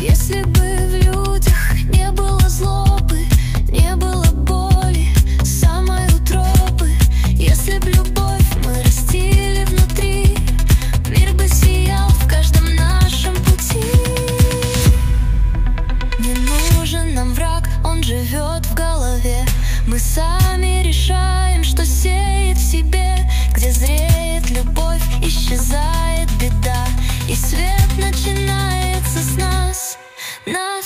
Если бы в людях не было злобы, не было боли, самой утробы, если б любовь мы растили внутри, мир бы сиял в каждом нашем пути. Не нужен нам враг, он живет в голове. Мы сами решаем, что сеять в себе. Где зреет любовь, исчезает беда, и свет начинается с нас.